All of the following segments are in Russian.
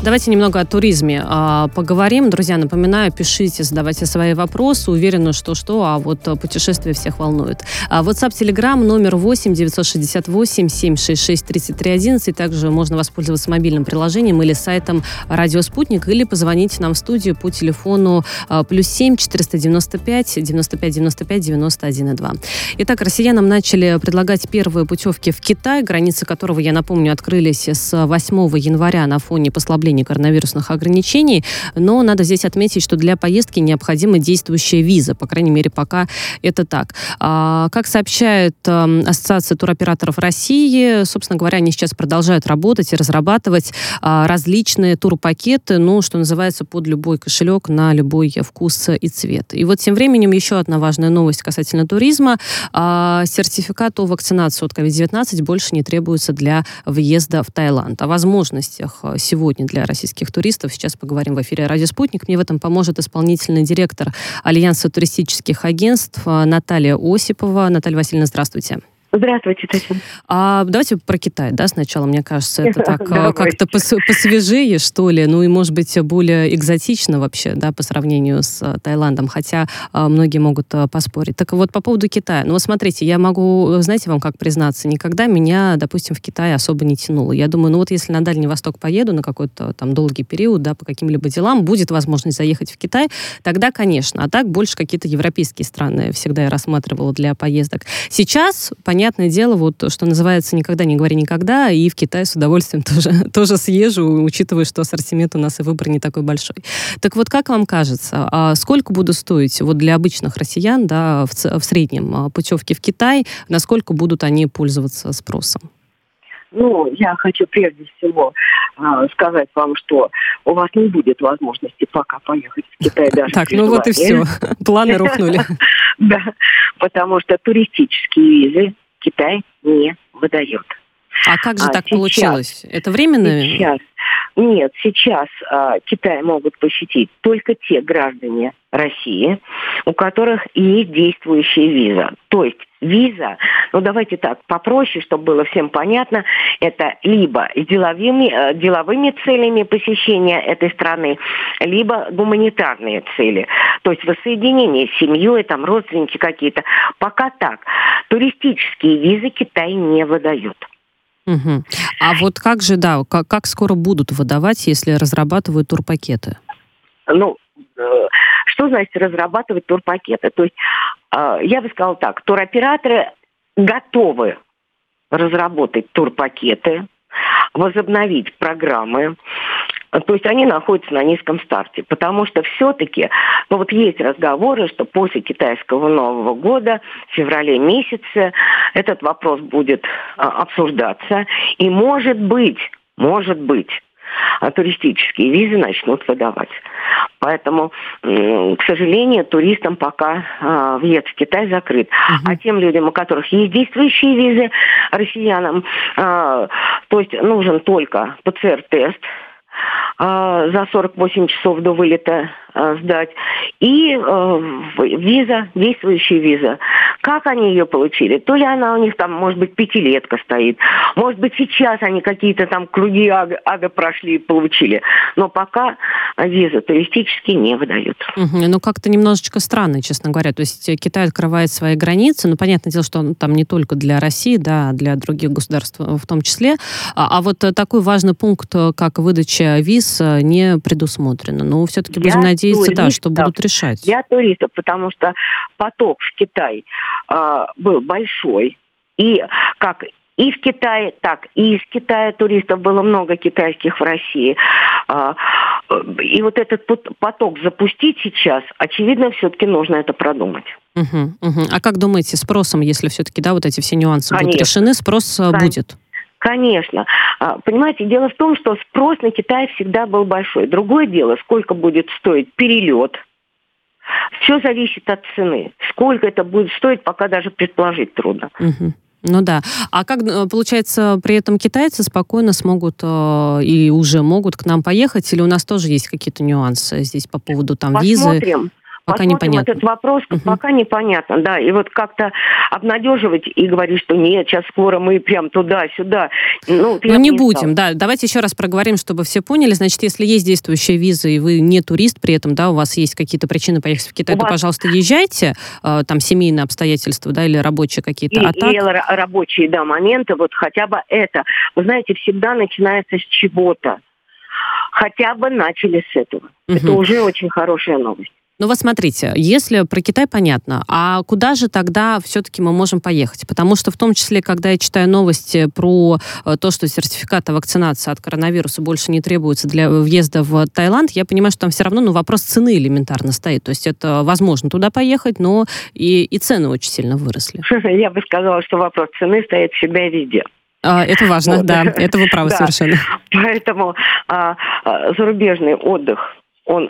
Давайте немного о туризме поговорим. Друзья, напоминаю, пишите, задавайте свои вопросы. Уверена, а вот путешествия всех волнует. WhatsApp, Telegram, номер 8 968 766 3311. Также можно воспользоваться мобильным приложением или сайтом «Радио Спутник», или позвонить нам в студию по телефону +7 495 95 95 91,2. Итак, россиянам начали предлагать первые путевки в Китай, границы которого, я напомню, открылись с 8 января на фоне послабления коронавирусных ограничений. Но надо здесь отметить, что для поездки необходима действующая виза. По крайней мере, пока это так. Как сообщает Ассоциация туроператоров России, собственно говоря, они сейчас продолжают работать и разрабатывать различные турпакеты, что называется, под любой кошелек, на любой вкус и цвет. И вот тем временем еще одна важная новость касательно туризма. Сертификат о вакцинации от COVID-19 больше не требуется для въезда в Таиланд. О возможностях сегодня для российских туристов сейчас поговорим в эфире «Радио Спутник». Мне в этом поможет исполнительный директор Альянса туристических агентств Наталья Осипова. Наталья Васильевна, здравствуйте. Здравствуйте, Татьяна. Давайте про Китай, сначала, мне кажется, это так как-то посвежее, что ли, и, может быть, более экзотично вообще, по сравнению с Таиландом, хотя многие могут поспорить. Так вот, по поводу Китая. Смотрите, я могу, знаете, вам как признаться, никогда меня, допустим, в Китае особо не тянуло. Я думаю, если на Дальний Восток поеду на какой-то там долгий период, по каким-либо делам, будет возможность заехать в Китай, тогда, конечно. А так больше какие-то европейские страны всегда я рассматривала для поездок. Сейчас, понятное дело, что называется, никогда не говори никогда, и в Китай с удовольствием тоже съезжу, учитывая, что ассортимент у нас и выбор не такой большой. Так вот, как вам кажется, сколько будут стоить для обычных россиян, в среднем путевки в Китай, насколько будут они пользоваться спросом? Я хочу прежде всего сказать вам, что у вас не будет возможности пока поехать в Китай даже. Так, вот и все. Планы рухнули. Да, потому что туристические визы Китай не выдает. А как же так получилось? Это временно? Сейчас Китай могут посетить только те граждане России, у которых есть действующая виза. То есть виза, давайте так, попроще, чтобы было всем понятно, это либо с деловыми целями посещения этой страны, либо гуманитарные цели. То есть воссоединение с семьей, родственники какие-то. Пока так. Туристические визы Китай не выдает. Угу. А вот как же, как скоро будут выдавать, если разрабатывают турпакеты? Что значит разрабатывать турпакеты? То есть, я бы сказала так, туроператоры готовы разработать турпакеты, возобновить программы. То есть они находятся на низком старте, потому что все-таки, есть разговоры, что после китайского Нового года, в феврале месяце, этот вопрос будет обсуждаться, и может быть, туристические визы начнут выдавать. Поэтому, к сожалению, туристам пока въезд в Китай закрыт. А тем людям, у которых есть действующие визы, россиянам, то есть нужен только ПЦР-тест, за 48 часов до вылета сдать. И виза, действующая виза. Как они ее получили? То ли она у них может быть, 5-летка стоит. Может быть, сейчас они какие-то круги ада прошли и получили. Но пока визы туристические не выдают. Как-то немножечко странно, честно говоря. То есть Китай открывает свои границы. Понятное дело, что там не только для России, для других государств в том числе. А вот такой важный пункт, как выдача виз, не предусмотрено. Все-таки будем надеяться, что будут решать. Для туристов, потому что поток в Китай был большой. И как и в Китае, так и из Китая туристов было много китайских в России. И этот поток запустить сейчас, очевидно, все-таки нужно это продумать. А как думаете, спросом, если все-таки, эти все нюансы будут решены, спрос будет? Конечно. Понимаете, дело в том, что спрос на Китай всегда был большой. Другое дело, сколько будет стоить перелет. Все зависит от цены. Сколько это будет стоить, пока даже предположить трудно. А как, получается, при этом китайцы спокойно смогут и уже могут к нам поехать? Или у нас тоже есть какие-то нюансы здесь по поводу визы? Пока непонятно. Этот вопрос, пока непонятно, да. И вот как-то обнадеживать и говорить, что нет, сейчас скоро мы прям туда-сюда. Не будем, да. Давайте еще раз проговорим, чтобы все поняли. Значит, если есть действующая виза, и вы не турист при этом, да, у вас есть какие-то причины поехать в Китай, то, пожалуйста, езжайте. Там семейные обстоятельства, да, или рабочие какие-то. И рабочие, да, моменты, вот хотя бы это. Вы знаете, всегда начинается с чего-то. Хотя бы начали с этого. Это уже очень хорошая новость. Ну вот смотрите, если про Китай понятно, а куда же тогда все-таки мы можем поехать? Потому что в том числе, когда я читаю новости про то, что сертификата вакцинации от коронавируса больше не требуется для въезда в Таиланд, я понимаю, что там все равно вопрос цены элементарно стоит. То есть это возможно туда поехать, но и цены очень сильно выросли. Я бы сказала, что вопрос цены стоит всегда и везде. Это важно, вот. Да, это вы правы совершенно. Поэтому зарубежный отдых, он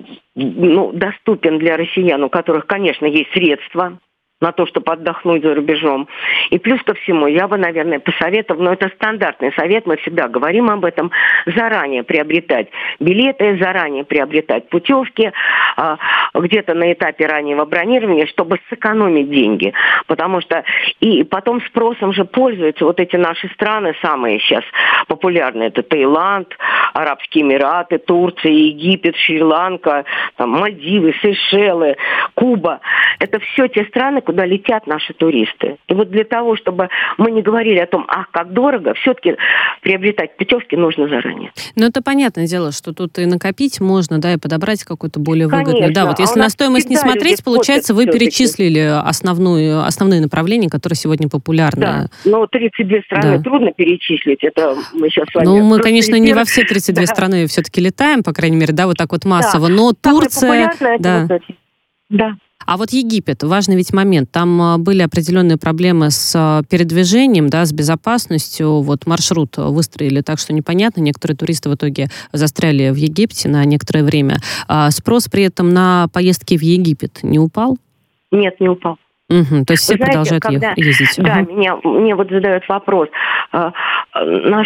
доступен для россиян, у которых, конечно, есть средства на то, чтобы отдохнуть за рубежом. И плюс ко всему, я бы, наверное, посоветовала, но это стандартный совет, мы всегда говорим об этом, заранее приобретать билеты, заранее приобретать путевки, где-то на этапе раннего бронирования, чтобы сэкономить деньги. Потому что и потом спросом же пользуются вот эти наши страны, самые сейчас популярные. Это Таиланд, Арабские Эмираты, Турция, Египет, Шри-Ланка, Мальдивы, Сейшелы, Куба. Это все те страны, куда летят наши туристы. И вот для того, чтобы мы не говорили о том, как дорого, все-таки приобретать путевки нужно заранее. Ну, это понятное дело, что тут и накопить можно, да, и подобрать какую-то более выгодную. Да, вот если на стоимость не смотреть, получается, вы перечислили основные направления, которые сегодня популярны. Да, но 32 страны трудно перечислить. Это мы сейчас с вами... Ну, мы, конечно, не во все 32 страны все-таки летаем, по крайней мере, да, вот так вот массово, но Турция... Да. А вот Египет, важный ведь момент. Там были определенные проблемы с передвижением, да, с безопасностью. Вот маршрут выстроили так, что непонятно. Некоторые туристы в итоге застряли в Египте на некоторое время. Спрос при этом на поездки в Египет не упал? Нет, не упал. То есть все продолжают ездить. Да, мне вот задают вопрос, на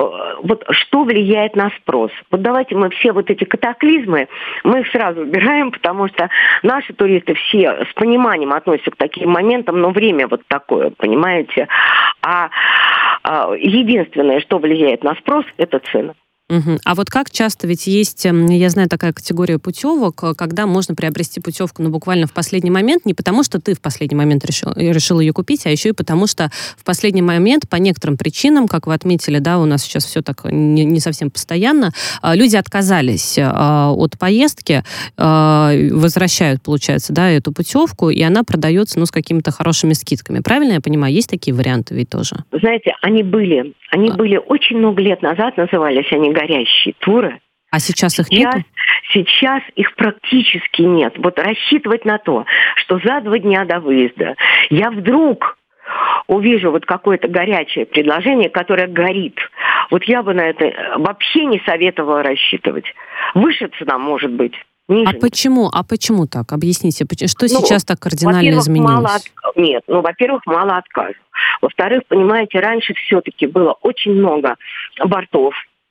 что влияет на спрос. Вот давайте мы все вот эти катаклизмы, мы их сразу убираем, потому что наши туристы все с пониманием относятся к таким моментам, но время вот такое, понимаете. А единственное, что влияет на спрос, это цены. А вот как часто, ведь есть, я знаю, такая категория путевок, когда можно приобрести путевку, буквально в последний момент, не потому что ты в последний момент решил ее купить, а еще и потому что в последний момент по некоторым причинам, как вы отметили, да, у нас сейчас все так не совсем постоянно, люди отказались от поездки, возвращают, получается, да, эту путевку, и она продается, с какими-то хорошими скидками. Правильно я понимаю? Есть такие варианты ведь тоже? Знаете, они были очень много лет назад, назывались они горящие туры. А сейчас их нет? Сейчас их практически нет. Вот рассчитывать на то, что за 2 дня до выезда я вдруг увижу вот какое-то горячее предложение, которое горит. Вот я бы на это вообще не советовала рассчитывать. Выше цена может быть. Ниже. А почему так? Объясните, что сейчас так кардинально изменилось? Во-первых, мало отказов. Во-вторых, понимаете, раньше все-таки было очень много бортов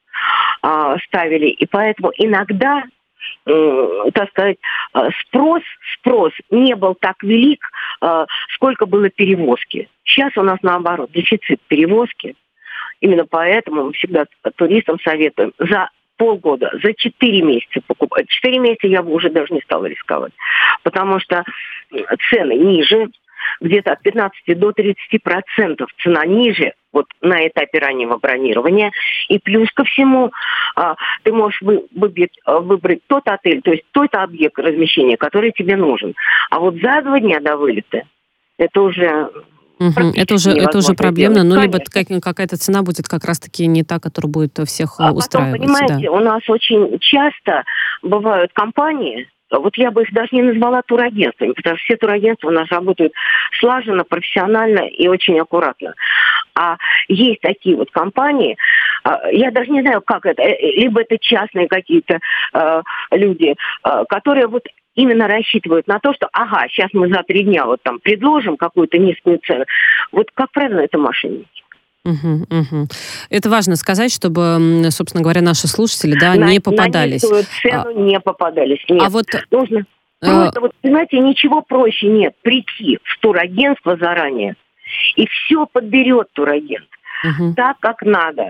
ставили, и поэтому иногда, так сказать, спрос не был так велик, сколько было перевозки. Сейчас у нас наоборот дефицит перевозки. Именно поэтому мы всегда туристам советуем за полгода, за 4 месяца покупать. 4 месяца я бы уже даже не стала рисковать, потому что цены ниже, где-то от 15 до 30% цена ниже вот на этапе раннего бронирования. И плюс ко всему ты можешь выбрать тот отель, то есть тот объект размещения, который тебе нужен. А вот за 2 дня до вылета это уже... Это уже проблемно, либо какая-то цена будет как раз-таки не та, которая будет всех устраивать. Потом, понимаете, у нас очень часто бывают компании, вот я бы их даже не назвала турагентствами, потому что все турагентства у нас работают слаженно, профессионально и очень аккуратно. А есть такие вот компании, я даже не знаю, как это, либо это частные какие-то люди, которые вот именно рассчитывают на то, что, сейчас мы за 3 дня вот там предложим какую-то низкую цену. Вот, как правило, это мошенники. Это важно сказать, чтобы, собственно говоря, наши слушатели, не попадались. На низкую цену не попадались. Нет. А вот... Просто, вот, понимаете, ничего проще нет. Прийти в турагентство заранее, и все подберет турагент. Так, как надо.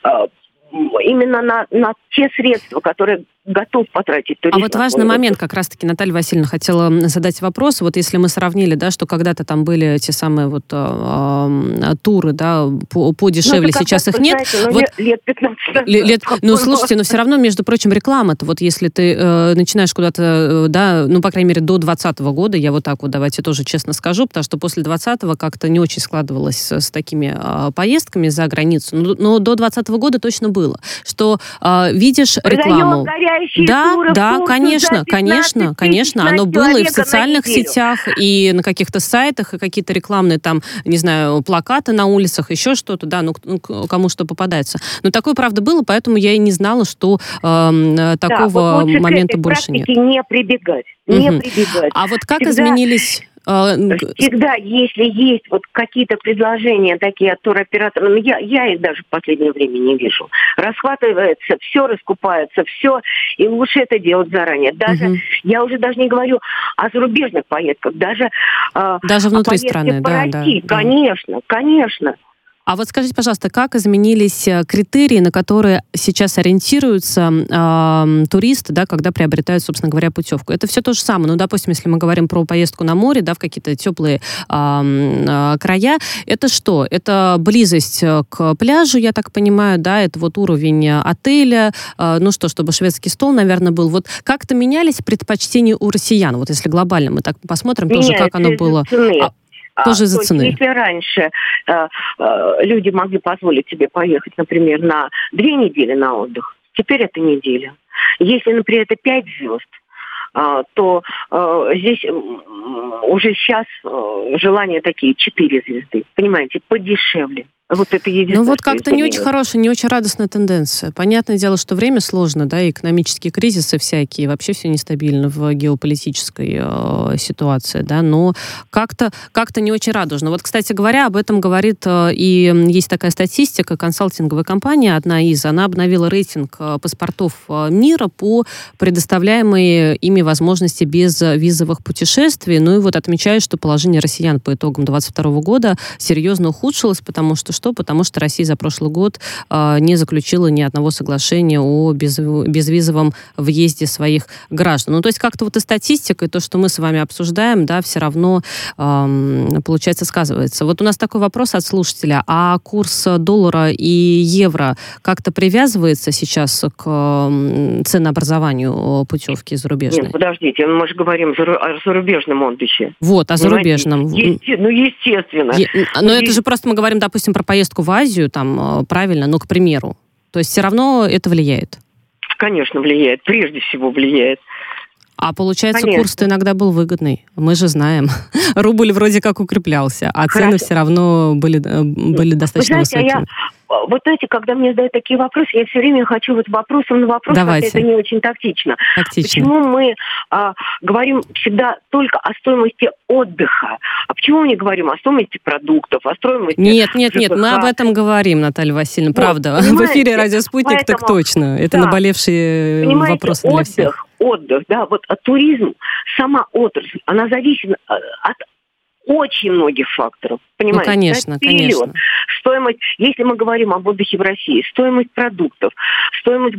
Именно на те средства, которые готов потратить турист. А вот важный момент, как раз-таки Наталья Васильевна хотела задать вопрос. Вот если мы сравнили, да, что когда-то там были те самые вот туры, да, подешевле, сейчас их нет. Вот, лет 15. Ну, слушайте, но все равно, между прочим, реклама-то, вот если ты начинаешь куда-то, да, ну, по крайней мере, до 2020 года, я вот так вот, давайте тоже честно скажу, потому что после 2020 как-то не очень складывалось с такими поездками за границу. Но до 2020 года точно было, что видишь рекламу. Да, конечно, оно было и в социальных сетях, и на каких-то сайтах, и какие-то рекламные там, не знаю, плакаты на улицах, еще что-то, да, ну кому что попадается. Но такое, правда, было, поэтому я и не знала, что такого момента больше нет. Не прибегать. А вот как изменились... Всегда, если есть вот какие-то предложения такие от туроператора, но я их даже в последнее время не вижу. Расхватывается, все раскупается, все, и лучше это делать заранее. Даже я уже даже не говорю о зарубежных поездках, даже внутри страны, по России. Конечно. А вот скажите, пожалуйста, как изменились критерии, на которые сейчас ориентируются туристы, да, когда приобретают, собственно говоря, путевку? Это все то же самое. Ну, допустим, если мы говорим про поездку на море, да, в какие-то теплые края, это что? Это близость к пляжу, я так понимаю, да, это вот уровень отеля, ну что, чтобы шведский стол, наверное, был. Вот как-то менялись предпочтения у россиян? Вот если глобально мы так посмотрим, тоже как оно было... Тоже из-за цены. Если раньше люди могли позволить себе поехать, например, на 2 недели на отдых, теперь это неделя. Если, например, это 5 звезд, то здесь уже сейчас желания такие 4 звезды. Понимаете, подешевле. Вот это единственное. Ну вот как-то не очень хорошая, не очень радостная тенденция. Понятное дело, что время сложно, да, и экономические кризисы всякие, вообще все нестабильно в геополитической ситуации, да, но как-то не очень радужно. Вот, кстати говоря, об этом говорит и есть такая статистика, консалтинговая компания, она обновила рейтинг паспортов мира по предоставляемой ими возможности без визовых путешествий, ну и вот отмечает, что положение россиян по итогам 2022 года серьезно ухудшилось, потому что Россия за прошлый год не заключила ни одного соглашения о безвизовом въезде своих граждан. Ну, то есть как-то вот и статистика, и то, что мы с вами обсуждаем, да, все равно, получается, сказывается. Вот у нас такой вопрос от слушателя. А курс доллара и евро как-то привязывается сейчас к ценообразованию путевки зарубежной? Нет, подождите, мы же говорим о зарубежном отдыхе. Вот, о зарубежном. Естественно. Но это же просто мы говорим, допустим, про поездку в Азию, там, правильно, ну, к примеру. То есть все равно это влияет? Конечно, влияет. Прежде всего влияет. А получается, курс-то иногда был выгодный. Мы же знаем. Рубль вроде как укреплялся, а цены все равно были достаточно высокими. Вот знаете, когда мне задают такие вопросы, я все время хочу вот вопросом на вопрос, хотя это не очень тактично. Почему мы говорим всегда только о стоимости отдыха? А почему мы не говорим о стоимости продуктов, о стоимости... Нет, мы об этом говорим, Наталья Васильевна, правда. В эфире «Радио Спутник» так точно. Это наболевшие вопросы для всех. Отдых, да, вот туризм, сама отрасль, она зависит от очень многих факторов. Понимаете? Ну, конечно. Стоимость, если мы говорим об отдыхе в России, стоимость продуктов, стоимость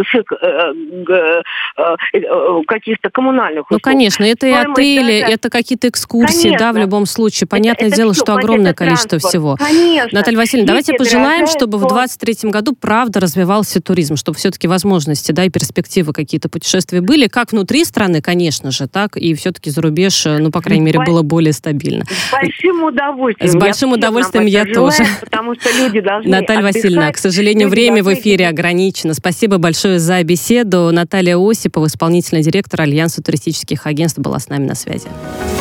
каких-то коммунальных услуг. Ну, конечно, это и отели, это какие-то экскурсии, конечно. Да, в любом случае. Понятное дело, что огромное количество всего. Конечно. Наталья Васильевна, давайте пожелаем, чтобы в 2023 году правда развивался туризм, чтобы все-таки возможности, да, и перспективы какие-то путешествия были, как внутри страны, конечно же, так и все-таки за рубеж, ну, по крайней мере, было более стабильно. С большим удовольствием. С большим удовольствием я тоже. Потому что люди должны Наталья Васильевна, к сожалению, время в эфире ограничено. Спасибо большое за беседу. Наталья Осипова, исполнительный директор Альянса туристических агентств, была с нами на связи.